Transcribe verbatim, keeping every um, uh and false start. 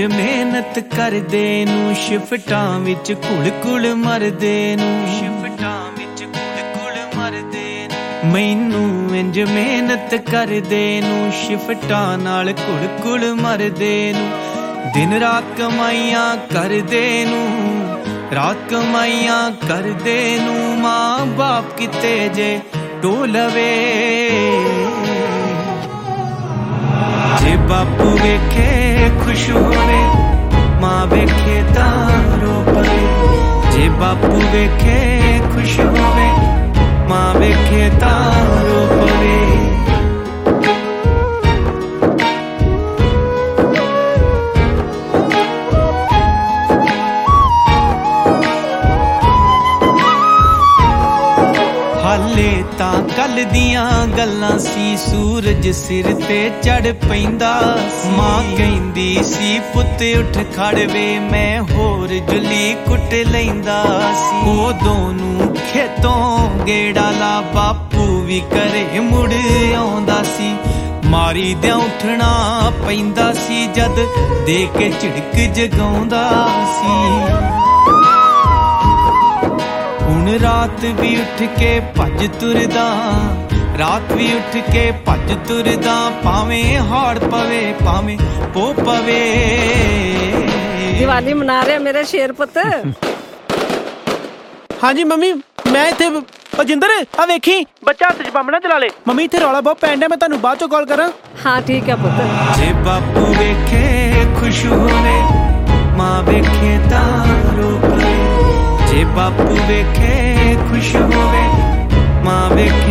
मेहनत करदे नूं शिफ्टां विच घुल घुल मरदे नूं शिफ्टां विच घुल घुल मरदे नूं मैनू इंज मेहनत करदे नूं शिफ्टां नाल घुल घुल मरदे नूं दिन रात कमाइयां करदे नूं रात कमाइयां करदे नूं मां बाप किते जे टोलवे जे बापू वेखे खुश होवे मां वेखे तां रो पवे जे बापू वेखे खुश होवे मां वेखे तां रो पवे हाले तां कल दियां गल्लां सी सूरज सिर ते चढ़ पैंदा मां कहंदी सी पुत उठ खड़ वे मैं होर जुली कुट लैंदा सी उदों नूं खेतों गेड़ा ला बापू भी करे मुड़ आउंदा सी मारी दियां उठना पैंदा सी जद दे के झिड़क जगाउंदा सी हुण रात भी उठ के भज तुरदा रात भी उठ के भज तुरदा भावें हाड़ पवे भावें पो पवे दिवाली मना रहे मेरे शेर पुत हाँ जी मम्मी मैं इत्थे जिंदर आ वेखी बच्चा हत्थ च बंब ना चला ले मम्मी इत्थे रौला बहुत पैंदा मैं तुहानू बाद चों कॉल करां हाँ ठीक है पुत जे बापू वेखे खुश होवे मां वेखे तां रो पवे जे बापू वेखे खुश होवे मां वेखे